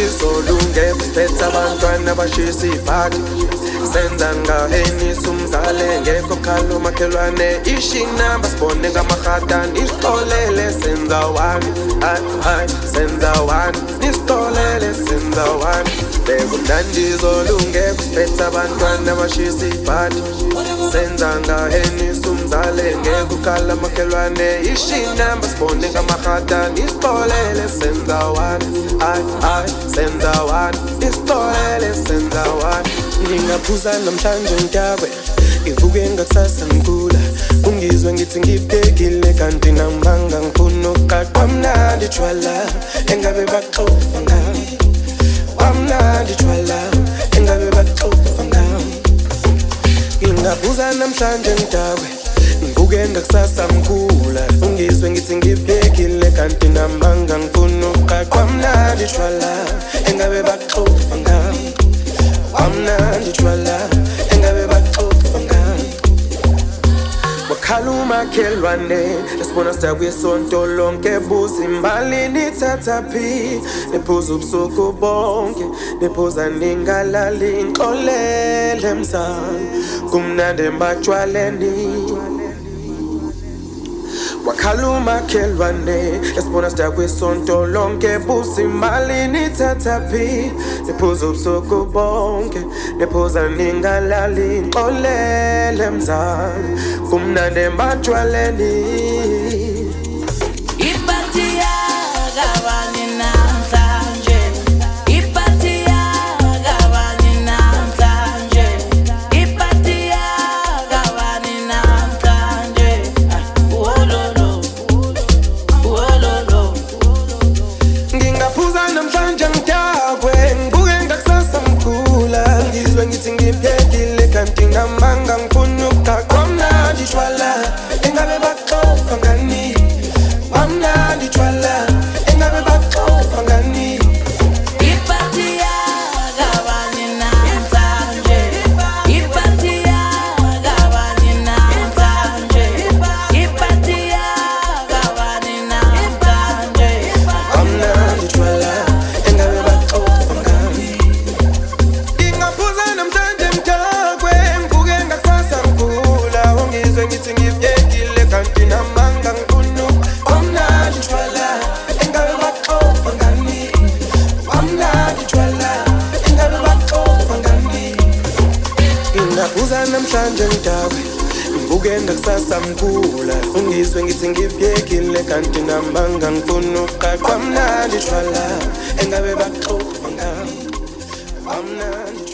izolunge siphethe abantwana abashisa ibhadi senza ngahenisa umzale ngekho khalo makhelwane ishinamba sibone ngamahadani isixolele senza wani senza wani isixolele senza wani bekumnandi izolunge siphethe abantwana abashisa ibhadi senza ngahenisa umzale ngekho khalo makhelwane ishinamba sibone ngamahadani isixolele senza wani senza wani isixolele senza wani ngingaphuza namhlanje ntakwe ngivuke ngakusasa ngikula ungizwe ngithi ngibhekile kanti nambanga ngifuna ukuqaqwa mnandi jwala engabe baxoxa ngami wamnandi jwala engabe baxoxa ngami ngingaphuza namhlanje ntakwe ngivuke ngakusasa ngikula ungizwe ngithi ngibhekile kanti nambanga ngifuna ukuqaqwa mnandi jwala engabe baxoxa ngami wamnandi jwala engabe baxoxa ngami wakhala umakhelwane esibona sidakuye isonto lonke buza imbali nithathaphi nephuza ubusuku bonke nephuza ningalali ngixolele mzala kumnandi embatshwaleni wakhala umakhelwane esibona sidakuye isonto lonke buza imali nithathaphi nephuza ubusuku bonke nephuza ningalali ngixolele mzala kumnandi embatshwaleni iphathi yakabani namhlanje iphathi yakabani namhlanje iphathi yakabani namhlanje ngingaphuza namhlanje ngidakwe ngibuke ngakusasa mkhula ngizwe ngithi ngibhekile kanti ngamanga ngifuna ukuqaqwa mnandi jwala engabe baxoxa ngani wamnandi jwala engabe baxoxa ngani iphathi yakabani namhlanje iphathi yakabani namhlanje iphathi yakabani namhlanje wamnandi jwala engabe baxoxa ngani ngingaphuza namhlanje mntakwe ngivuke ngakusasa ngigula ungizwe ngithi ngibhekile kanti namanga ngifuna wamnandi jwala engabe baxoxa ngani wamnandi jwala engabe baxoxa ngani ngingaphuza namhlanje mntakwe ngivuke ngakusasa ngigula ungizwe ngithi ngibhekile kanti namanga ngifuna ukuqaqwa mnandi jwala engabe baxoxa ngani wamnandi